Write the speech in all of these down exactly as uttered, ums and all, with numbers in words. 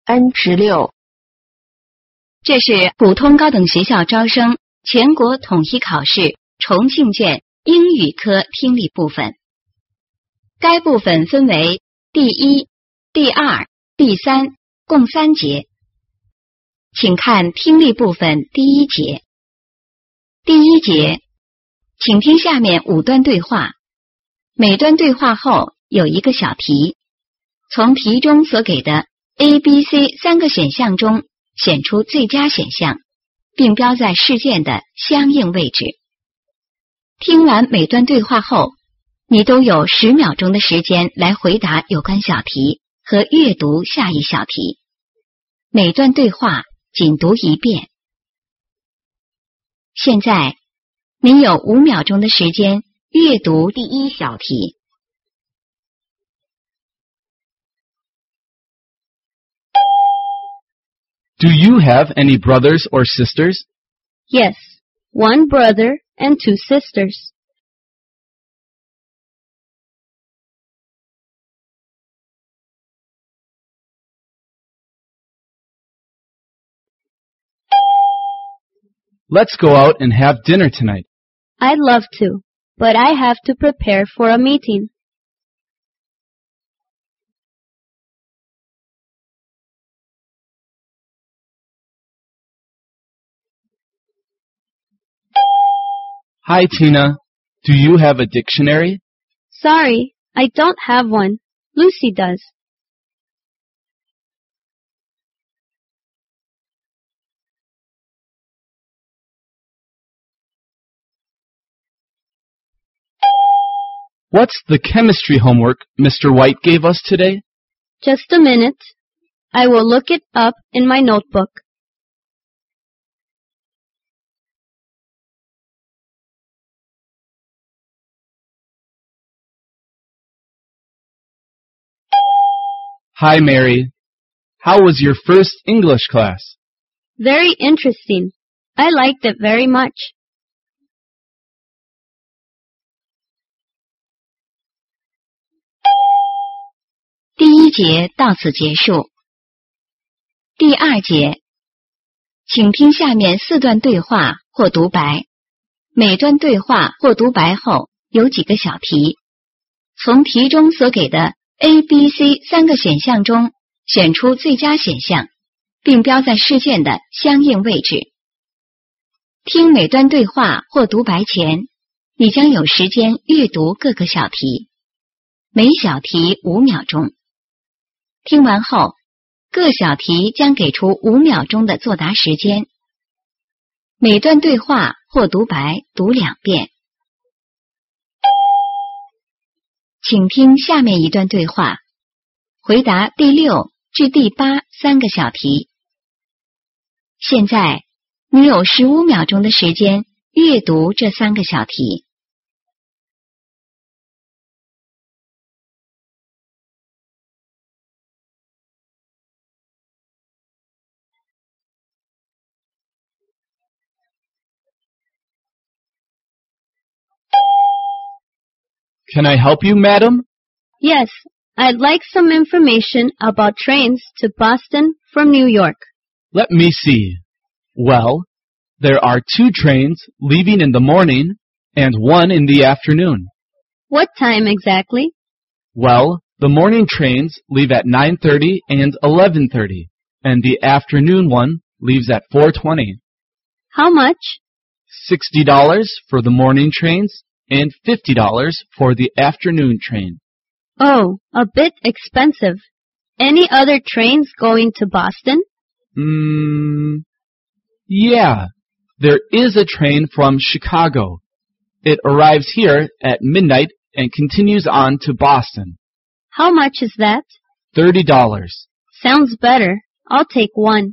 N 十六。 这是普通高等学校招生全国统一考试重庆卷英语科听力部分。该部分分为第一、第二、第三，共三节。请看听力部分第一节。第一节，请听下面五段对话，每段对话后有一个小题，从题中所给的 A、B、C 三个选项中选出最佳选项，并标在事件的相应位置。听完每段对话后，你都有十秒钟的时间来回答有关小题和阅读下一小题。每段对话仅读一遍。现在，你有五秒钟的时间阅读第一小题。 Do you have any brothers or sisters? Yes, one brother and two sisters. Let's go out and have dinner tonight. I'd love to, but I have to prepare for a meeting. Hi, Tina. Do you have a dictionary? Sorry, I don't have one. Lucy does. What's the chemistry homework Mister White gave us today? Just a minute. I will look it up in my notebook. Hi, Mary. How was your first English class? Very interesting. I liked it very much. 《第一节到此结束。第二节，请听下面四段对话或独白，每段对话或独白后有几个小题，从题中所给的 A、B、C 三个选项中选出最佳选项，并标在事件的相应位置。听每段对话或独白前，你将有时间阅读各个小题，每小题五秒钟。听完后，各小题将给出五秒钟的作答时间。每段对话或独白读两遍。请听下面一段对话，回答第六至第八三个小题。现在，你有十五秒钟的时间阅读这三个小题。 Can I help you, madam? Yes, I'd like some information about trains to Boston from New York. Let me see. Well, there are two trains leaving in the morning and one in the afternoon. What time exactly? Well, the morning trains leave at nine thirty and eleven thirty, and the afternoon one leaves at four twenty. How much? sixty dollars for the morning trains and fifty dollars for the afternoon train. Oh, a bit expensive. Any other trains going to Boston? Hmm, yeah, there is a train from Chicago. It arrives here at midnight and continues on to Boston. How much is that? thirty dollars. Sounds better. I'll take one.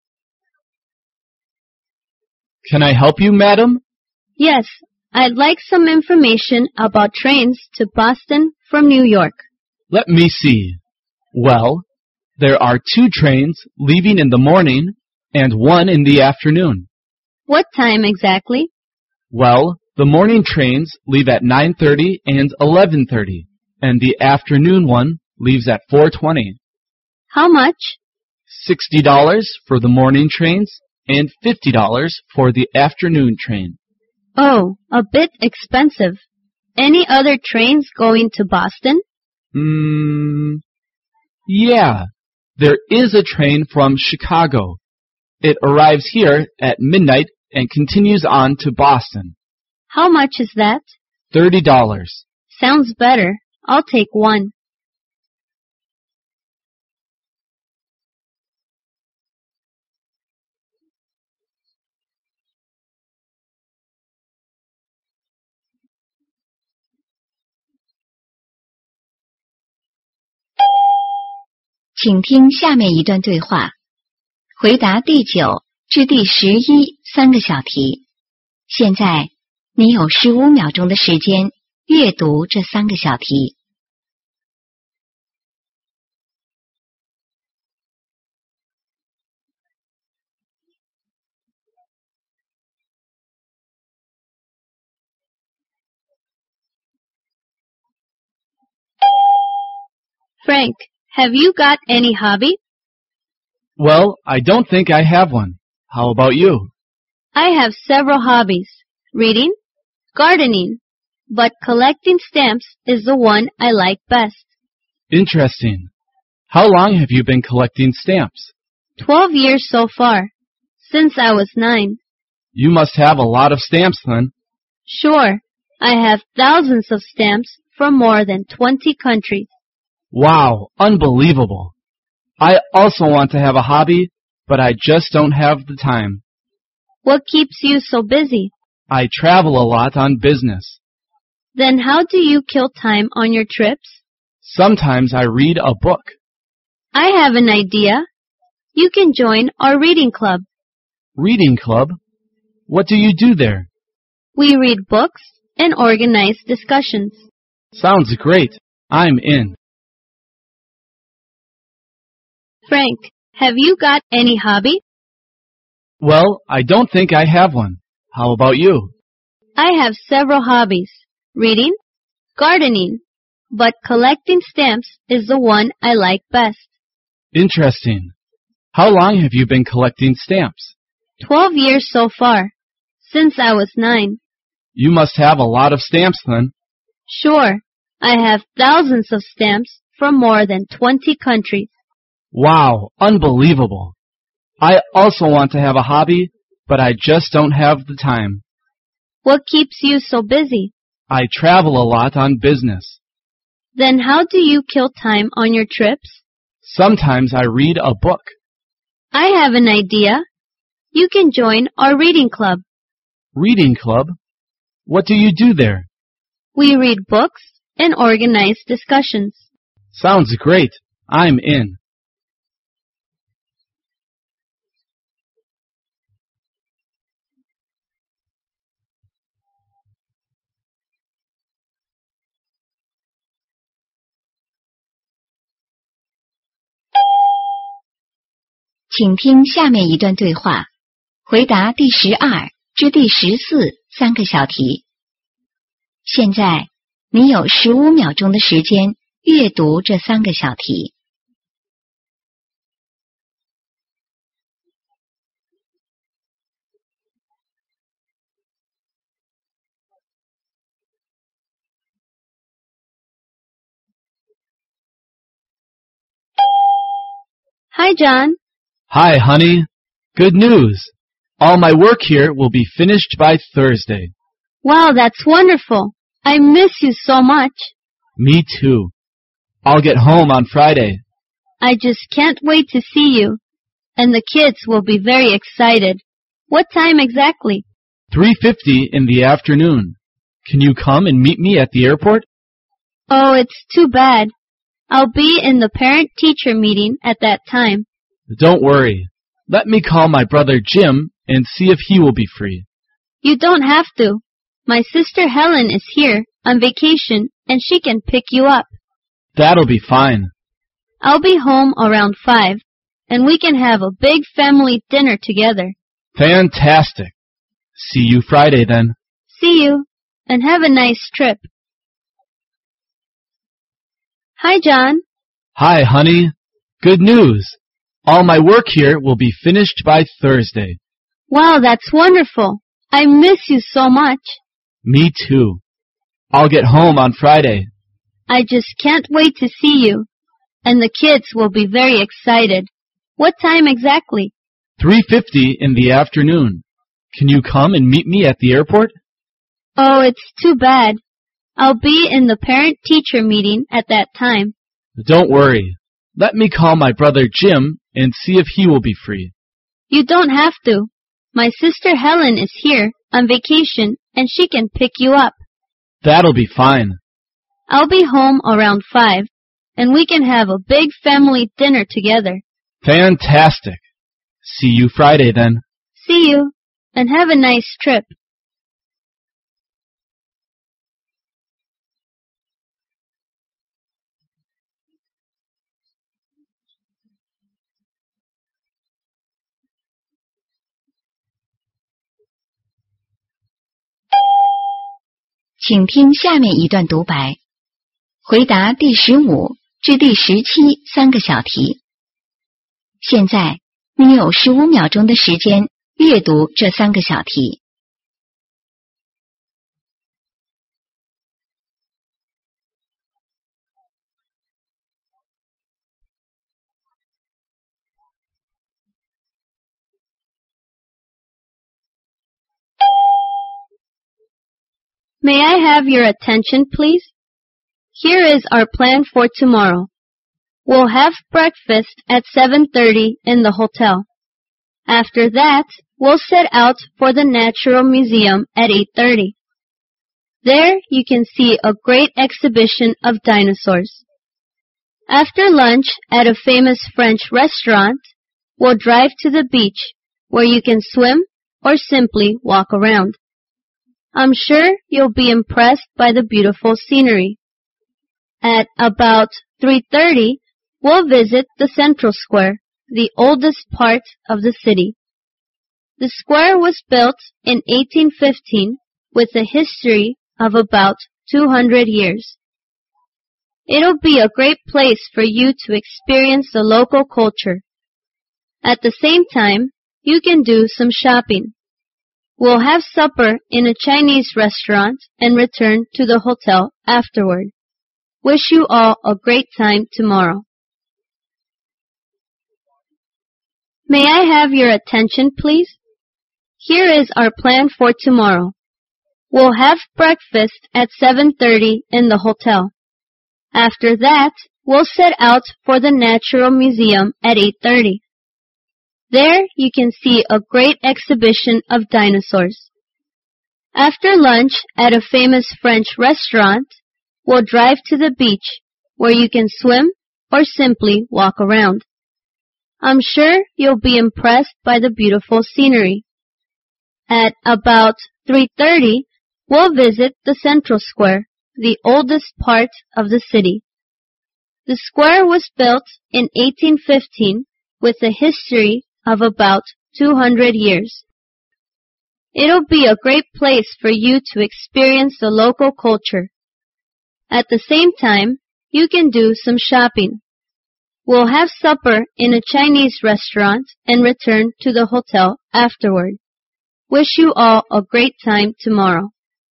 Can I help you, madam? Yes, I'd like some information about trains to Boston from New York. Let me see. Well, there are two trains leaving in the morning and one in the afternoon. What time exactly? Well, the morning trains leave at nine thirty and eleven thirty, and the afternoon one leaves at four twenty. How much? sixty dollars for the morning trains and fifty dollars for the afternoon train. Oh, a bit expensive. Any other trains going to Boston? Hmm, yeah, there is a train from Chicago. It arrives here at midnight and continues on to Boston. How much is that? thirty dollars. Sounds better. I'll take one. 请听下面一段对话，回答第九至第十一三个小题。现在你有十五秒钟的时间阅读这三个小题。 Frank, have you got any hobby? Well, I don't think I have one. How about you? I have several hobbies. Reading, gardening, but collecting stamps is the one I like best. Interesting. How long have you been collecting stamps? Twelve years so far, since I was nine. You must have a lot of stamps then. Sure, I have thousands of stamps from more than twenty countries. Wow, unbelievable. I also want to have a hobby, but I just don't have the time. What keeps you so busy? I travel a lot on business. Then how do you kill time on your trips? Sometimes I read a book. I have an idea. You can join our reading club. Reading club? What do you do there? We read books and organize discussions. Sounds great. I'm in. Frank, have you got any hobby? Well, I don't think I have one. How about you? I have several hobbies. Reading, gardening, but collecting stamps is the one I like best. Interesting. How long have you been collecting stamps? Twelve years so far, since I was nine. You must have a lot of stamps then. Sure, I have thousands of stamps from more than twenty countries. Wow, unbelievable. I also want to have a hobby, but I just don't have the time. What keeps you so busy? I travel a lot on business. Then how do you kill time on your trips? Sometimes I read a book. I have an idea. You can join our reading club. Reading club? What do you do there? We read books and organize discussions. Sounds great. I'm in. 请听下面一段对话，回答第十二至第十四三个小题。现在你有十五秒钟的时间阅读这三个小题。 Hi, John. Hi, honey. Good news. All my work here will be finished by Thursday. Wow, that's wonderful. I miss you so much. Me too. I'll get home on Friday. I just can't wait to see you. And the kids will be very excited. What time exactly? three fifty in the afternoon. Can you come and meet me at the airport? Oh, it's too bad. I'll be in the parent-teacher meeting at that time. Don't worry. Let me call my brother Jim and see if he will be free. You don't have to. My sister Helen is here on vacation and she can pick you up. That'll be fine. I'll be home around five and we can have a big family dinner together. Fantastic. See you Friday then. See you and have a nice trip. Hi, John. Hi, honey. Good news. All my work here will be finished by Thursday. Wow, that's wonderful. I miss you so much. Me too. I'll get home on Friday. I just can't wait to see you. And the kids will be very excited. What time exactly? three fifty in the afternoon. Can you come and meet me at the airport? Oh, it's too bad. I'll be in the parent-teacher meeting at that time. Don't worry. Let me call my brother Jim and see if he will be free. You don't have to. My sister Helen is here on vacation and she can pick you up. That'll be fine. I'll be home around five and we can have a big family dinner together. Fantastic. See you Friday then. See you, and have a nice trip. 请听下面一段独白，回答第十五至第十七三个小题。现在你有十五秒钟的时间阅读这三个小题。 May I have your attention, please? Here is our plan for tomorrow. We'll have breakfast at seven thirty in the hotel. After that, we'll set out for the Natural Museum at eight thirty. There you can see a great exhibition of dinosaurs. After lunch at a famous French restaurant, we'll drive to the beach where you can swim or simply walk around. I'm sure you'll be impressed by the beautiful scenery. At about three thirty, we'll visit the Central Square, the oldest part of the city. The square was built in eighteen fifteen with a history of about two hundred years. It'll be a great place for you to experience the local culture. At the same time, you can do some shopping. We'll have supper in a Chinese restaurant and return to the hotel afterward. Wish you all a great time tomorrow. May I have your attention, please? Here is our plan for tomorrow. We'll have breakfast at seven thirty in the hotel. After that, we'll set out for the Natural Museum at eight thirty. There you can see a great exhibition of dinosaurs. After lunch at a famous French restaurant, we'll drive to the beach where you can swim or simply walk around. I'm sure you'll be impressed by the beautiful scenery. At about three thirty, we'll visit the Central Square, the oldest part of the city. The square was built in eighteen fifteen with a history of about two hundred years. It'll be a great place for you to experience the local culture. At the same time, you can do some shopping. We'll have supper in a Chinese restaurant and return to the hotel afterward. Wish you all a great time tomorrow.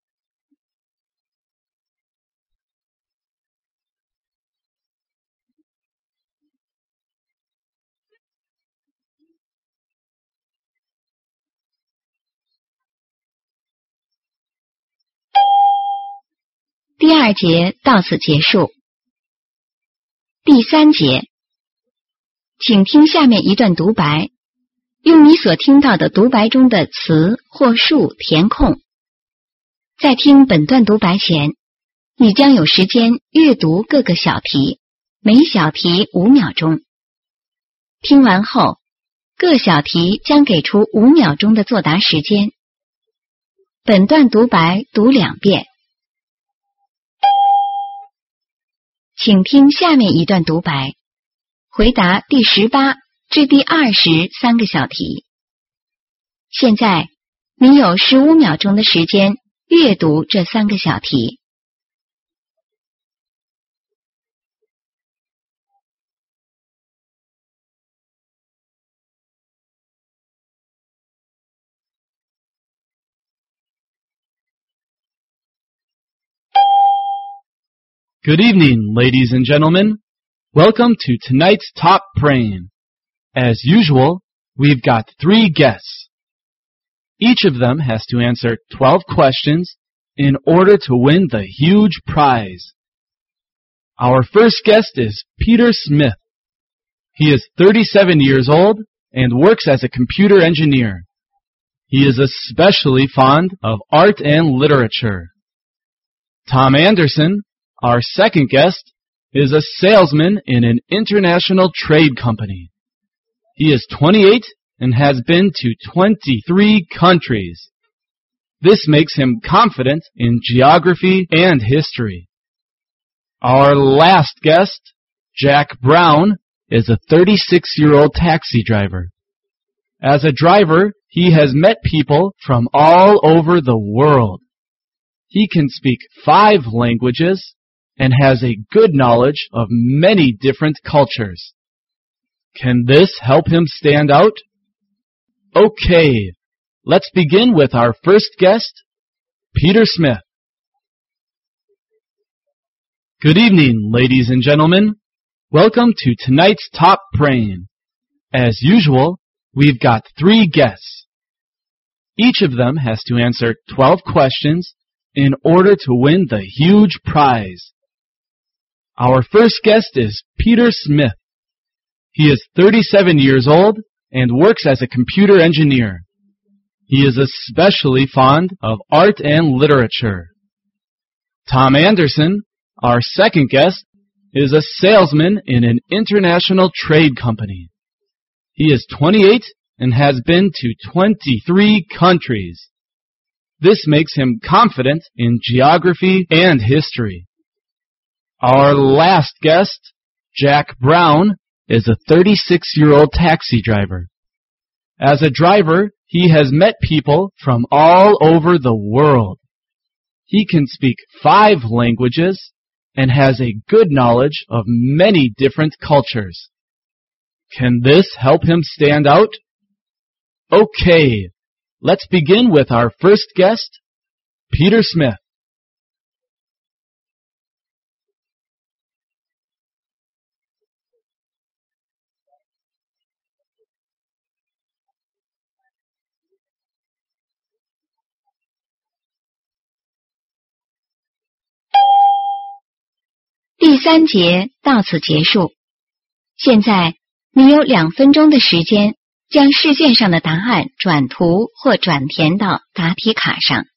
《第二节到此结束。第三节，请听下面一段独白，用你所听到的独白中的词或数填空。在听本段独白前，你将有时间阅读各个小题，每小题五秒钟。听完后，各小题将给出五秒钟的作答时间。本段独白读两遍。请听下面一段独白，回答第十八至第二十三个小题。现在你有十五秒钟的时间阅读这三个小题。 Good evening, ladies and gentlemen. Welcome to tonight's Top Brain. As usual, we've got three guests. Each of them has to answer twelve questions in order to win the huge prize. Our first guest is Peter Smith. He is thirty-seven years old and works as a computer engineer. He is especially fond of art and literature. Tom Anderson, our second guest, is a salesman in an international trade company. He is twenty-eight and has been to twenty-three countries. This makes him confident in geography and history. Our last guest, Jack Brown, is a thirty-six-year-old taxi driver. As a driver, he has met people from all over the world. He can speak five languages and has a good knowledge of many different cultures. Can this help him stand out? Okay, let's begin with our first guest, Peter Smith. Good evening, ladies and gentlemen. Welcome to tonight's Top Brain. As usual, we've got three guests. Each of them has to answer twelve questions in order to win the huge prize. Our first guest is Peter Smith. He is thirty-seven years old and works as a computer engineer. He is especially fond of art and literature. Tom Anderson, our second guest, is a salesman in an international trade company. He is twenty-eight and has been to twenty-three countries. This makes him confident in geography and history. Our last guest, Jack Brown, is a thirty-six-year-old taxi driver. As a driver, he has met people from all over the world. He can speak five languages and has a good knowledge of many different cultures. Can this help him stand out? Okay, let's begin with our first guest, Peter Smith. 《第三节到此结束。现在你有两分钟的时间，将试卷上的答案转图或转填到答题卡上。